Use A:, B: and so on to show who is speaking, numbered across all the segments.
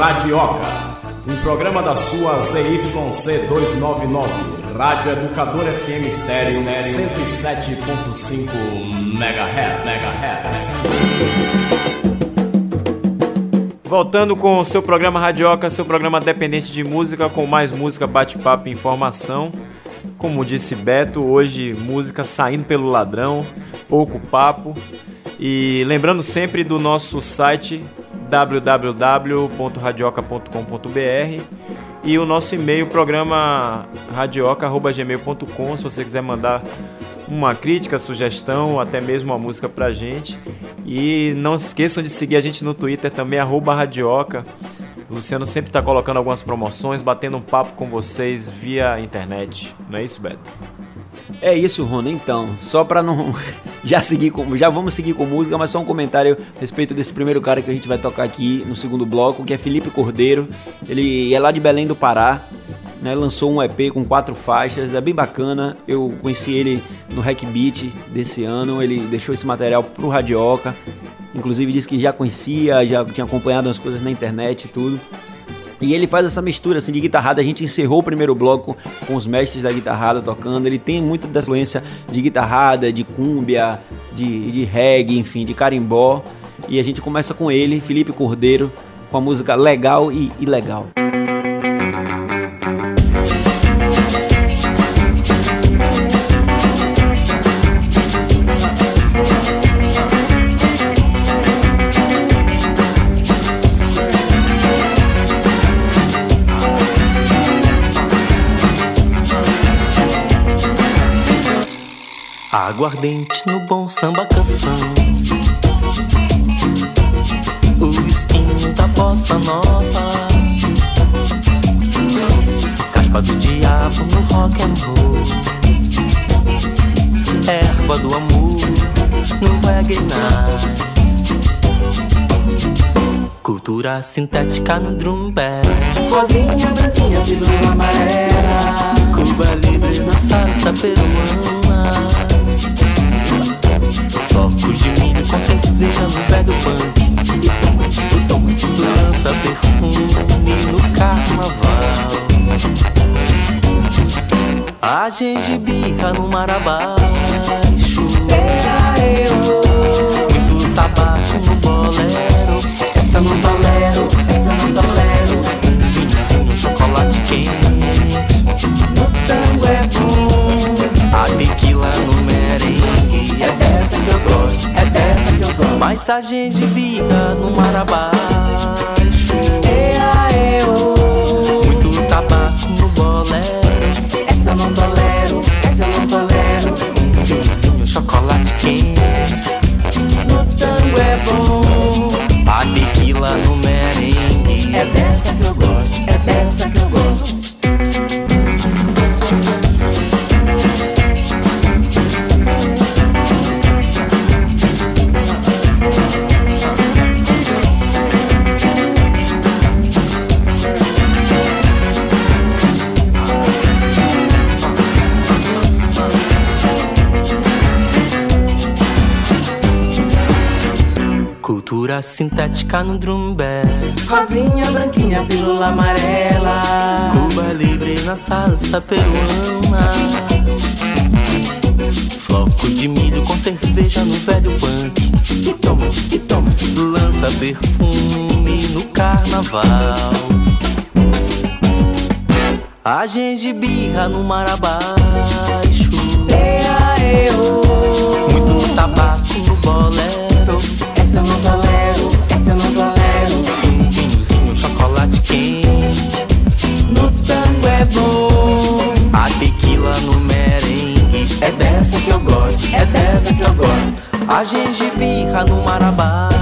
A: Radioca, um programa da sua ZYC 299, Rádio Educador FM Estéreo 107.5 MHz. Voltando com o seu programa Radioca, seu programa dependente de música, com mais música, bate-papo e informação. Como disse Beto, hoje música saindo pelo ladrão, pouco papo. E lembrando sempre do nosso site www.radioca.com.br e o nosso e-mail, programa radioca@gmail.com, se você quiser mandar uma crítica, sugestão, até mesmo uma música pra gente. E não se esqueçam de seguir a gente no Twitter também, @radioca. O Luciano sempre está colocando algumas promoções, batendo um papo com vocês via internet. Não é isso, Beto?
B: É isso, Rona. Então, só para não já vamos seguir com música, mas só um comentário a respeito desse primeiro cara que a gente vai tocar aqui no segundo bloco, que é Felipe Cordeiro. Ele é lá de Belém do Pará, né? Lançou um EP com 4 faixas, é bem bacana. Eu conheci ele no Hack Beat desse ano, ele deixou esse material pro Radioca. Inclusive disse que já conhecia, já tinha acompanhado as coisas na internet e tudo. E ele faz essa mistura assim, de guitarrada. A gente encerrou o primeiro bloco com os mestres da guitarrada tocando. Ele tem muita dessa influência de guitarrada, de cúmbia, de reggae, enfim, de carimbó. E a gente começa com ele, Felipe Cordeiro, com a música Legal e Ilegal.
C: Aguardente no bom samba canção, o espinho da bossa nova, caspa do diabo no rock and roll, erva do amor no reggae night, cultura sintética no drum bass,
D: rosinha, branquinha, pílula amarela,
C: Cuba livre na salsa peruana, flocos de milho com cerveja no velho punk, lança perfume no carnaval, a gengibirra no mar abaixo, muito tabaco no bolero, essa eu não tolero, vinhozinho, chocolate quente,
D: no tango é bom,
C: a tequila no merengue,
D: é dessa que eu gosto,
C: mas a gengibirra no mar abaixo, muito tabaco no bolero,
D: essa eu não tolero,
C: vinhozinho, chocolate quente,
D: no tango é bom,
C: a tequila no merengue,
D: é dessa que eu gosto,
C: cultura sintética no drum bass,
D: rosinha, branquinha, pílula amarela,
C: Cuba livre na salsa peruana, floco de milho com cerveja no velho punk,
D: que toma,
C: lança perfume no carnaval, a gengibirra no mar abaixo, muito tabaco no bolero,
D: essa eu não tolero,
C: vinhozinho, chocolate quente,
D: no tango é bom,
C: a tequila no merengue,
D: é dessa que eu gosto,
C: a gengibirra no mar abaixo,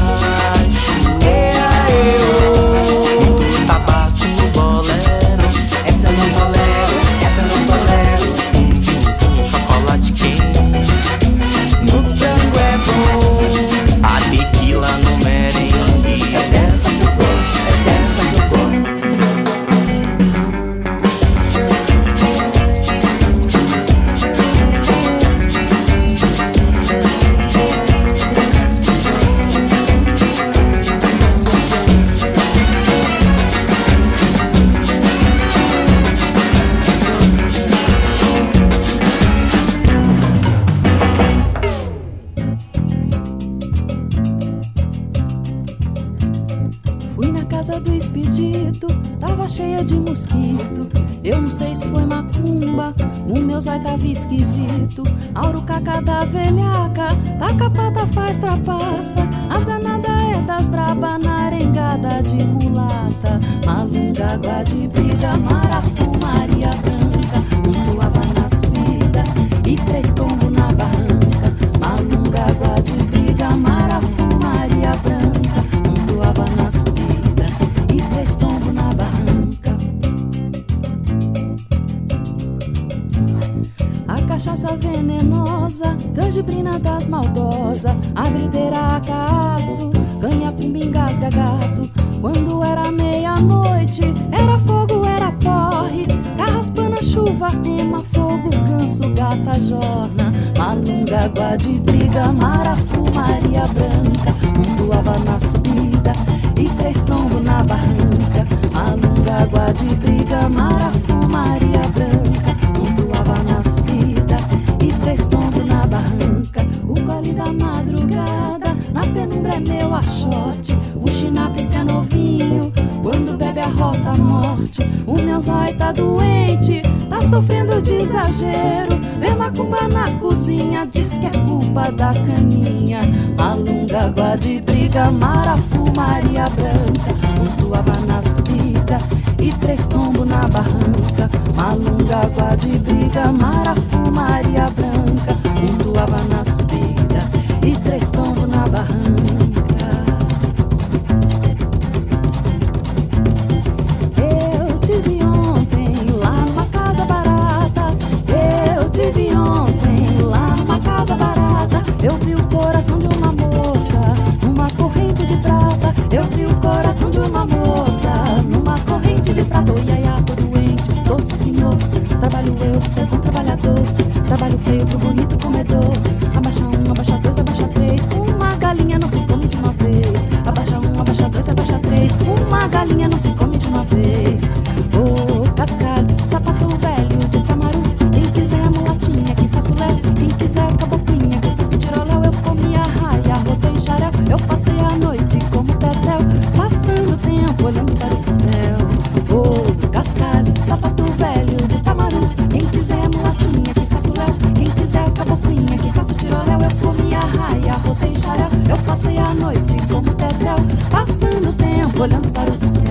C: muito tabaco no bolero,
D: essa eu não tolero,
C: vinhozinho, chocolate quente,
D: no tango é bom,
C: a tequila no merengue,
D: é dessa que eu gosto,
E: casa do expedito tava cheia de mosquito. Eu não sei se foi macumba, o meu zóio tava esquisito. Aurucaca da velhaca, taca pata, faz trapaça. A danada é das braba, na arengada de mulata. Malunga, água de briga, marafu, Maria Branca. Pontuava na subida e 3 tombos na barranca. Malunga, água de briga, marafu, Maria Branca. Pontuava na subida e 3 tombos na barranca. A cachaça venenosa, canjibrina das maldosas, abrideira a caço, ganha pimba, engasga gato. Quando era meia-noite, era fogo, era porre, carraspana, chuva, ema, fogo, ganso, gata, jorna. Malunga, água de briga, marafu, Maria Branca. Pontuava na subida e 3 tombos na barranca. Malunga, água de briga, marafu, Maria Branca. Pontuava na subida e 3 tombos na barranca. O gole da madrugada, na penumbra é meu achote. O chinapice é novinho, quando bebe a rota morte. O meu zóio tá doente, tá sofrendo de exagero. Vê macumba na cozinha, diz que é culpa da caninha. Malunga, água de briga, marafu, Maria Branca. Pontuava na subida e 3 tombos na barranca. Malunga, água de briga, marafu, Maria Branca. Pontuava na subida e 3 tombos na barranca. Eu tive ontem lá numa casa barata. Eu tive ontem lá numa casa barata. Eu vi o coração de uma moça numa corrente de prata. Eu vi o coração de uma moça numa corrente de prata. Oi, ai, ai, tô doente, doce senhor. Trabalho eu pro ser bom trabalhador. Trabalho feio pro bonito comedor. Abaixa 1, abaixa 2, abaixa 3. Uma galinha não se come de uma vez. Abaixa 1, abaixa 2, abaixa 3. Uma galinha não se come de uma vez. Ô, cascalho, sapato velho de tamaru. Quem quiser a mulatinha que faço léu. Quem quiser a caboclinha que faço tiroléu. Eu comi a raia, rotei xarel. Eu passei a noite como tetel, passando tempo olhando para o céu. Ô, cascalho, sapato velho de tamaru. Quem quiser a mulatinha que faço léu. Quem quiser a caboclinha que faço tiroléu. Eu comi a raia, rotei xarel. Eu passei a noite como tetel, passando tempo olhando para o céu.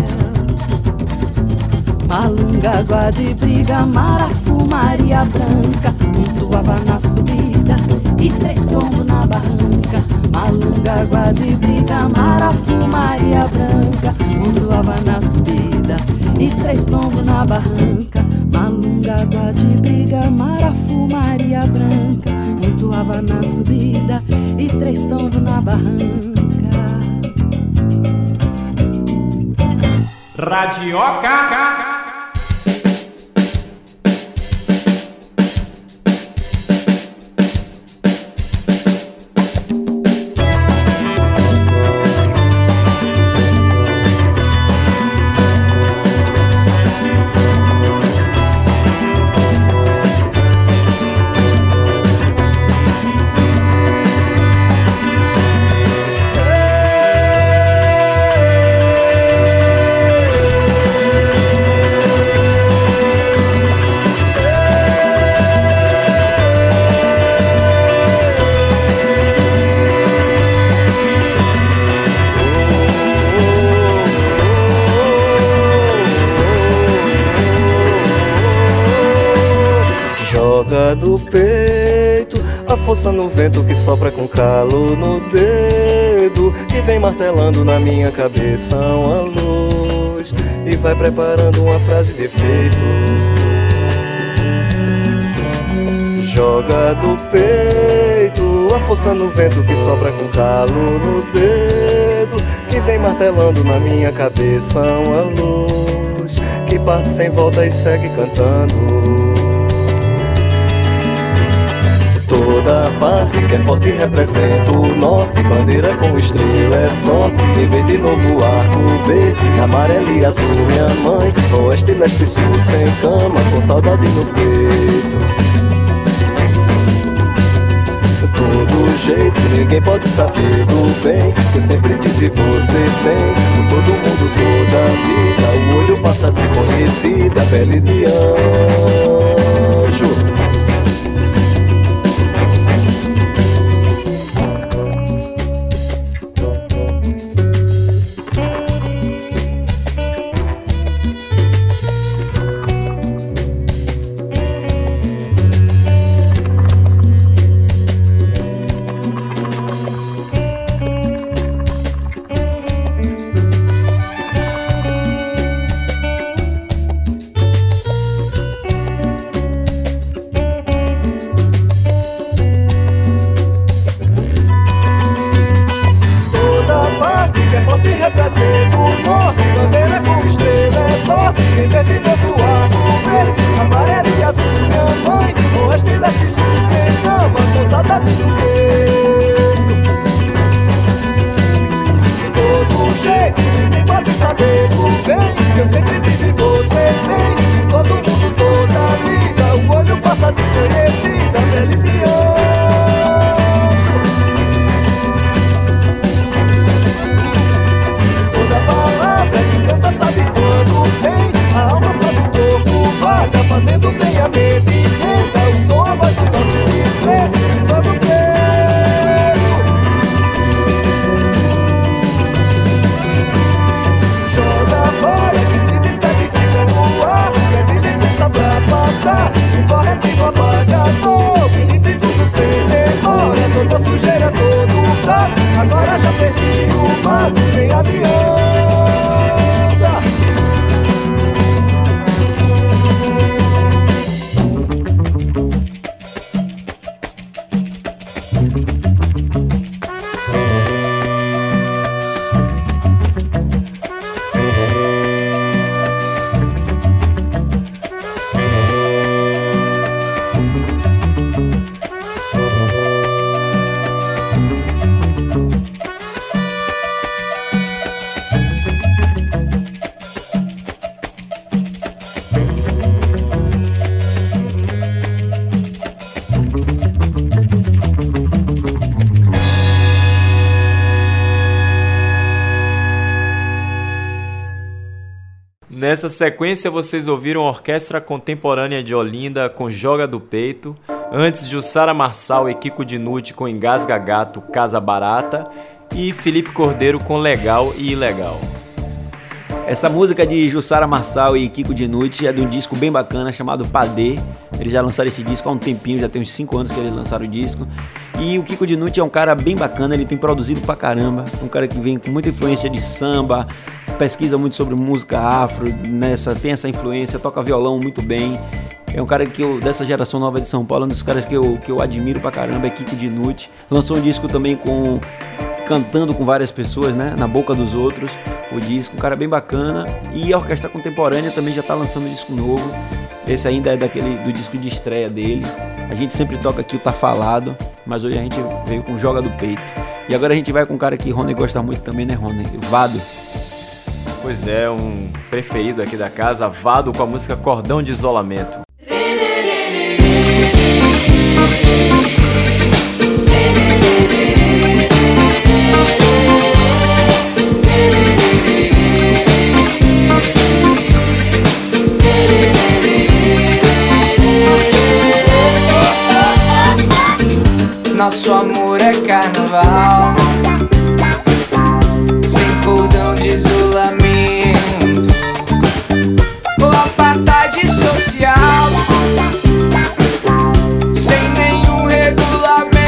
E: Malunga, água de briga, marafu, Maria Branca. Pontuava na subida e 3 tombos na barranca. Malunga, água de briga, marafu, Maria Branca. Pontuava na subida e 3 tombos na barranca. Malunga, água de briga, marafu, Maria Branca. Pontuava na subida e 3 tombos na barranca.
A: Radioca.
F: Do peito, a força no vento que sopra com calo no dedo e vem martelando na minha cabeça uma luz e vai preparando uma frase de efeito. Joga do peito, a força no vento que sopra com calo no dedo que vem martelando na minha cabeça uma luz que parte sem volta e segue cantando. Toda parte que é forte representa o norte. Bandeira com estrela é sorte. Em vez de novo arco verde, amarelo e azul, minha mãe. Oeste, leste, sul, sem cama, com saudade no peito. Todo jeito, ninguém pode saber do bem que eu sempre tive você bem. Por todo mundo, toda a vida, o olho passa desconhecido, a pele de anjo. Representa o norte, bandeira com estrela é sorte. Quem vê de novo arco verde, amarelo e azul, minha mãe. Oeste, leste, sul, sem cama, com saudade do peito. De todo jeito, ninguém pode saber o bem que eu sempre vivi, você tem. De todo mundo, toda a vida, o olho passa desconhecido, a pele de anjo. Sabe quando tem, a alma sabe o corpo vaga, fazendo bem a mente tenta, o som, a voz, o nosso estresse, todo preso. Joga fora, que se despede e fica no ar, pede licença pra passar, o corretivo apagador, Felipe tudo sem demora, toda sujeira, todo prato, agora já perdi o mato, nem adianta.
A: Nessa sequência vocês ouviram a Orquestra Contemporânea de Olinda com Joga do Peito, antes Jussara Marçal e Kiko Dinucci com Engasga Gato, Casa Barata e Felipe Cordeiro com Legal e Ilegal.
B: Essa música de Jussara Marçal e Kiko Dinucci é de um disco bem bacana chamado Padê. Eles já lançaram esse disco há um tempinho, já tem uns 5 anos que eles lançaram o disco. E o Kiko Dinucci é um cara bem bacana, ele tem produzido pra caramba, um cara que vem com muita influência de samba, pesquisa muito sobre música afro, tem essa influência, toca violão muito bem. É um cara que dessa geração nova de São Paulo, um dos caras que eu admiro pra caramba, é Kiko Dinucci. Lançou um disco também cantando com várias pessoas, né, na boca dos outros, o disco, um cara bem bacana. E a Orquestra Contemporânea também já tá lançando um disco novo. Esse ainda é do disco de estreia dele. A gente sempre toca aqui o Tá Falado, mas hoje a gente veio com Joga do Peito. E agora a gente vai com um cara que Rony gosta muito também, né, Rony? Vado.
A: Pois é, um preferido aqui da casa, Vado, com a música Cordão de Isolamento.
D: Nosso amor é carnaval, sem cordão de isolamento ou apartheid social, sem nenhum regulamento.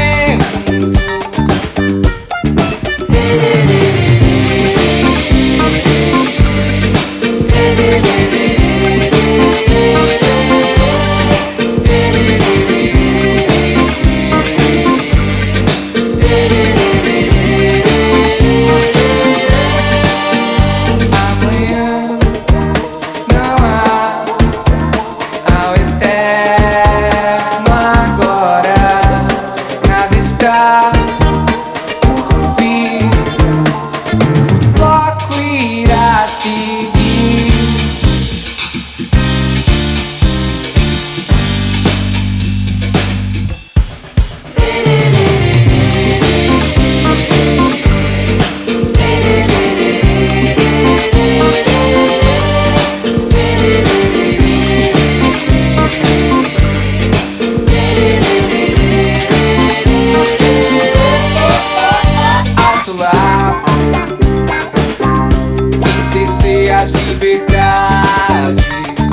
D: cerceia as liberdades.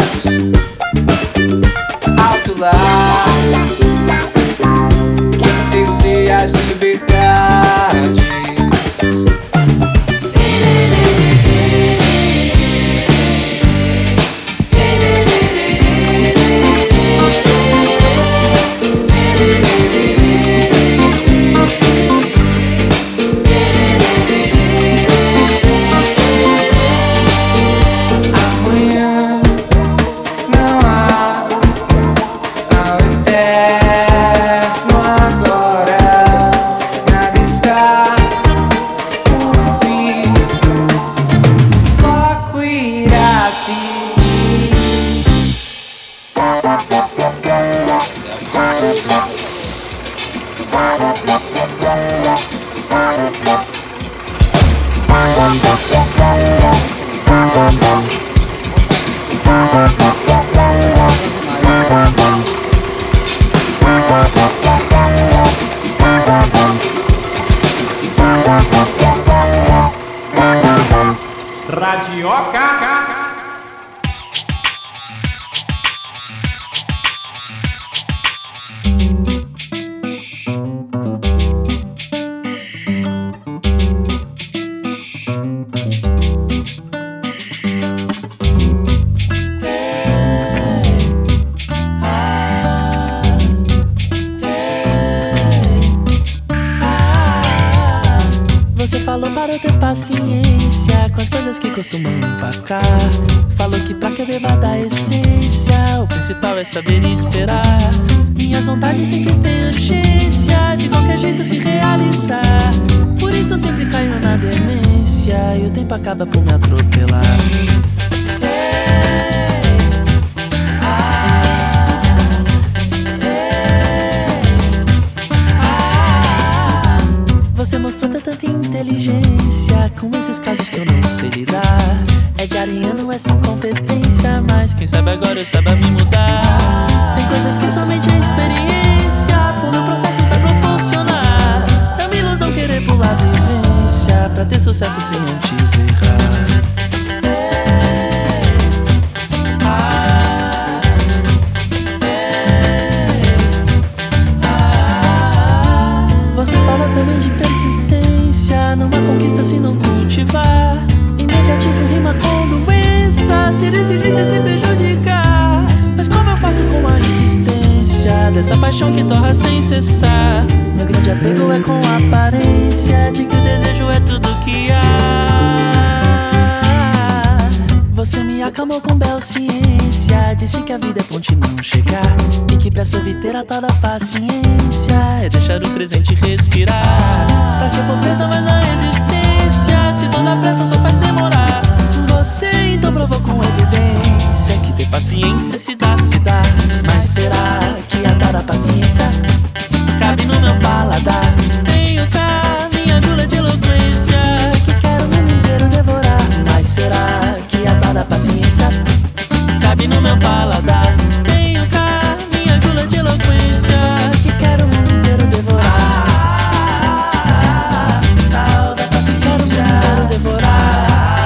D: Alto lá, quem cerceia as liberdades.
C: Você falou para eu ter paciência com as coisas que costumam empacar. Falou que pra que beber da essência, o principal é saber esperar. Minhas vontades sempre têm urgência, de qualquer jeito se realizar. Por isso eu sempre caio na demência e o tempo acaba por me atropelar. Você mostrou tanta inteligência com esses casos que eu não sei lidar. É gariano essa incompetência, mas quem sabe agora eu saiba me mudar. Tem coisas que somente a experiência por meu processo vai proporcionar. É uma ilusão querer pular a vivência pra ter sucesso sem antes errar. Você fala também de persistência numa conquista se não cultivar. Imediatismo rima com doença, se desse jeito é se prejudicar. Mas como eu faço com a insistência dessa paixão que torra sem cessar? Meu grande apego é com a aparência de que o desejo é tudo que há. Você me acalmou com bela ciência, disse que a vida é ponte não chegar, e que pra sorviter a tal da paciência é deixar o presente respirar. Pra que pobreza mais a existência, se toda pressa só faz demorar? Você então provou com evidência que ter paciência se dá. Mas será que a tal da paciência cabe no meu paladar? Tenho cá minha agulha de eloquência que quero o mundo inteiro devorar. Mas será que a tal da paciência cabe no meu paladar? Tenho cá minha agulha de eloquência que quero o mundo inteiro devorar. Tal da paciência, quero devorar.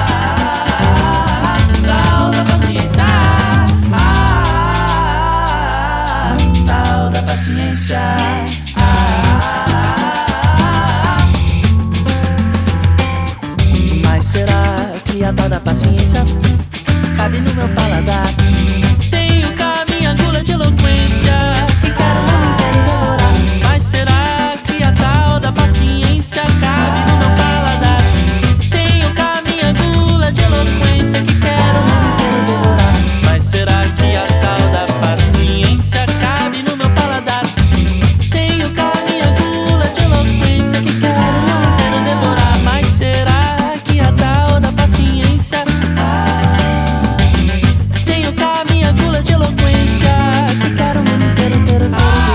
C: Tal da paciência, tal da paciência. Mas será que a tal da paciência cabe no meu paladar? Tenho cá minha agulha de eloquência que quero o mundo inteiro devorar. Mas será que a tal da paciência cabe no meu paladar? Tenho cá minha agulha de eloquência que quero o mundo inteiro devorar. Mas será que a tal da paciência cabe no meu paladar? Tenho cá minha agulha de eloquência que quero o mundo inteiro devorar. Mas será que a tal da paciência tenho cá minha agulha de eloquência que quero o mundo inteiro devorar.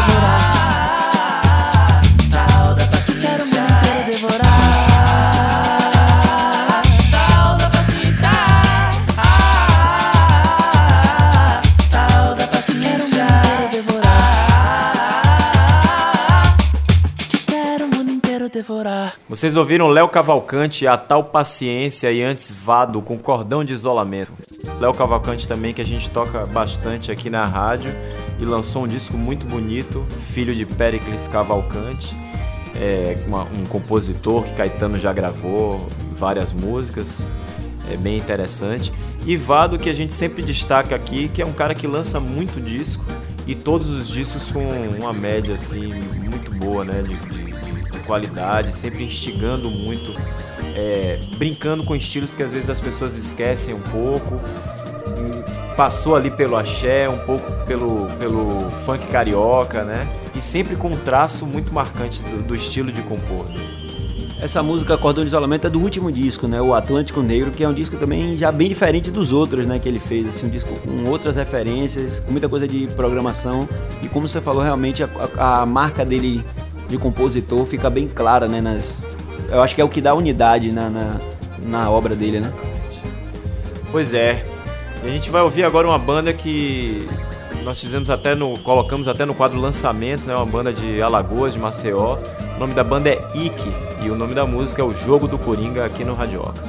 C: lugar.
A: Vocês ouviram Léo Cavalcante, A Tal Paciência, e antes Vado com Cordão de Isolamento. Léo Cavalcante também, que a gente toca bastante aqui na rádio e lançou um disco muito bonito, filho de Péricles Cavalcante, um compositor que Caetano já gravou várias músicas, é bem interessante. E Vado, que a gente sempre destaca aqui, que é um cara que lança muito disco e todos os discos com uma média assim muito boa, né, de qualidade, sempre instigando muito, brincando com estilos que às vezes as pessoas esquecem um pouco. Passou ali pelo axé, um pouco pelo funk carioca, né? E sempre com um traço muito marcante do estilo de compor.
B: Essa música Cordão de Isolamento é do último disco, né? O Atlântico Negro, que é um disco também já bem diferente dos outros, né? Que ele fez, assim, um disco com outras referências, com muita coisa de programação. E como você falou, realmente a marca dele de compositor fica bem clara, né? Eu acho que é o que dá unidade na obra dele, né?
A: Pois é. E a gente vai ouvir agora uma banda que nós colocamos até no quadro Lançamentos, né? Uma banda de Alagoas, de Maceió. O nome da banda é Ike e o nome da música é O Jogo do Coringa, aqui no Radioca.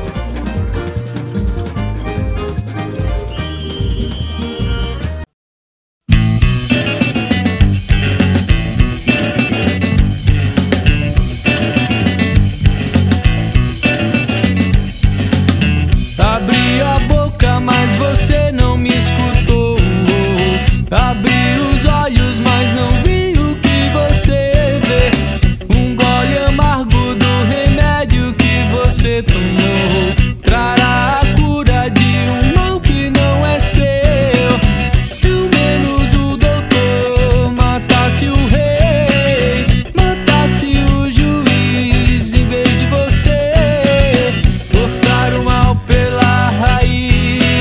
C: Abri a boca, mas você não me escutou. Abri os olhos, mas não vi o que você vê. Um gole amargo do remédio que você tomou trará a cura de um mal que não é seu. Se ao menos o doutor matasse o rei, matasse o juiz em vez de você, cortar o mal pela raiz.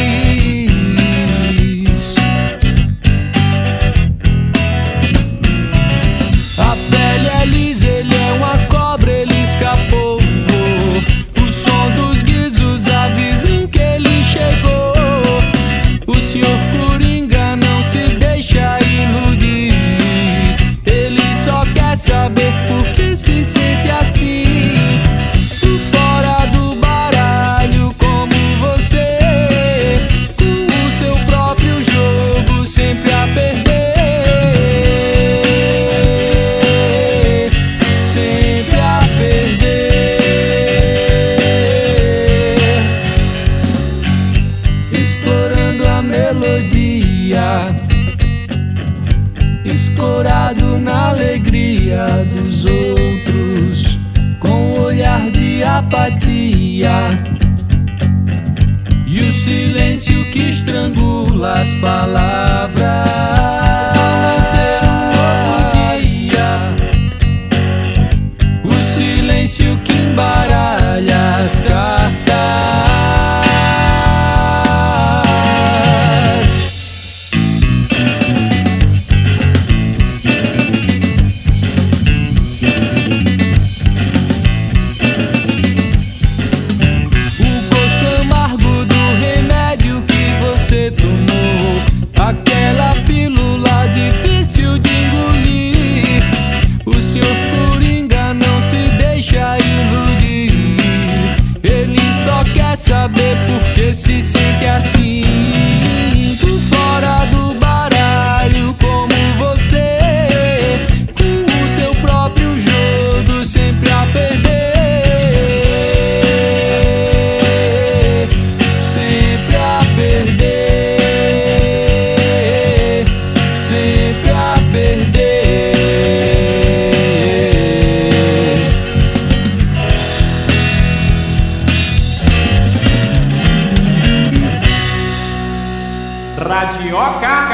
C: A pele é lisa, ele é uma cobra, ele escapou. O som dos guizos avisam que ele chegou. O senhor Coringa não se deixa iludir. Ele só quer saber por que se sente assim. Por fora do baralho como você, com o seu próprio jogo sempre a perder. Sempre a perder. Explorando a melodia, escorado na alegria dos outros, com um olhar de apatia, e o silêncio que estrangula as palavras. Nascer um novo dia, o silêncio que embaralha as cartas. O gosto amargo do remédio que você tomou, aquela pílula difícil de engolir. O senhor Coringa não se deixa iludir. Ele só quer saber por que se sente assim. Por fora do baralho como você, com o seu próprio jogo sempre a perder. Sempre a perder. Sempre a perder.
A: Radioca!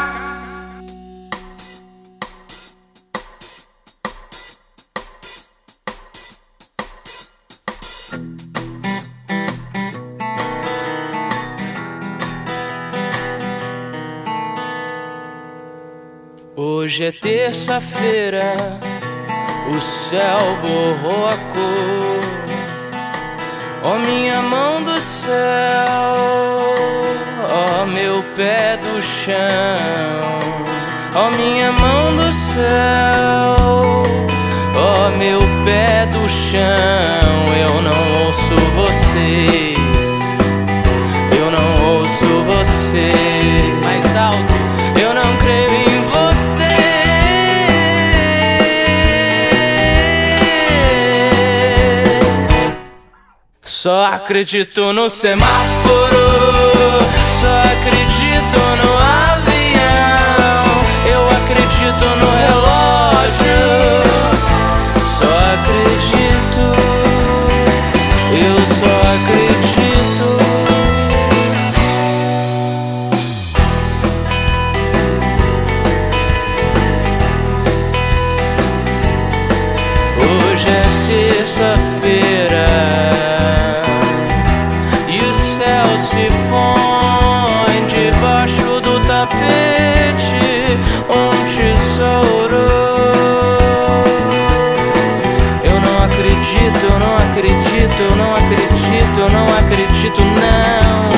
C: Hoje é terça-feira, o céu borrou a cor. Ó minha mão do céu, ó meu pé do chão. Ó minha mão do céu, ó meu pé do chão. chão. Eu não ouço vocês, eu não ouço vocês. Mais alto. Eu não creio em você. Só acredito no semáforo, só acredito no avião. Eu acredito no relógio, só acredito, eu só acredito. Hoje é terça-feira e o céu se põe debaixo do tapete, um tesouro. Eu não acredito, eu não acredito, eu não acredito, eu não acredito, não.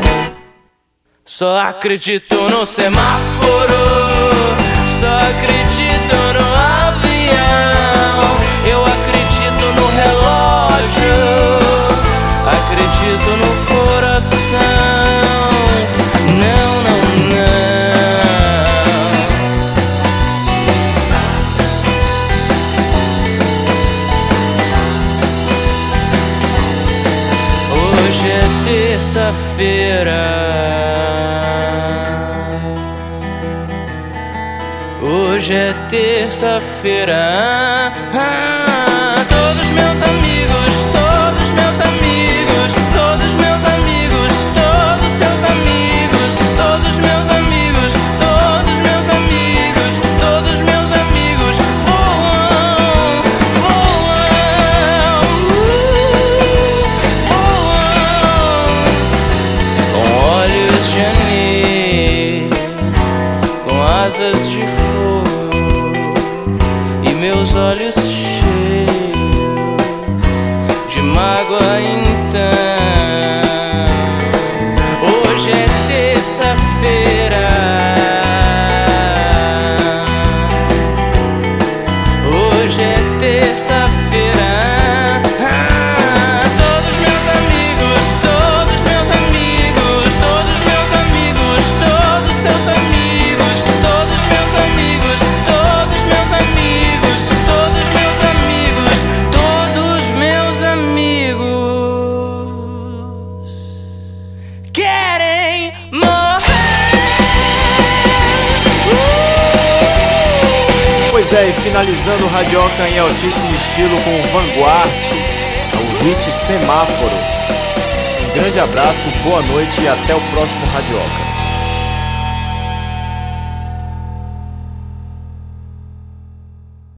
C: Só acredito no semáforo, só acredito no avião. Eu acredito no relógio, acredito no coração. Não, não, não. Hoje é terça-feira, hoje é terça-feira. Todos meus amigos, todos meus amigos, todos meus amigos, todos seus amigos, todos meus amigos, todos meus amigos, todos meus amigos voam, voam, voam, com olhos de anis, com asas de fogo e meus olhos cheios de mágoa. Então hoje é terça-feira, hoje é terça-feira. Todos meus amigos, todos meus amigos, todos meus amigos, todos seus amigos, todos meus amigos, todos meus amigos, todos meus amigos, todos meus amigos querem morrer.
A: Pois é, e finalizando o Radioca em altíssimo estilo com o Vanguard, o hit Semáforo. Um grande abraço, boa noite e até o próximo Radioca.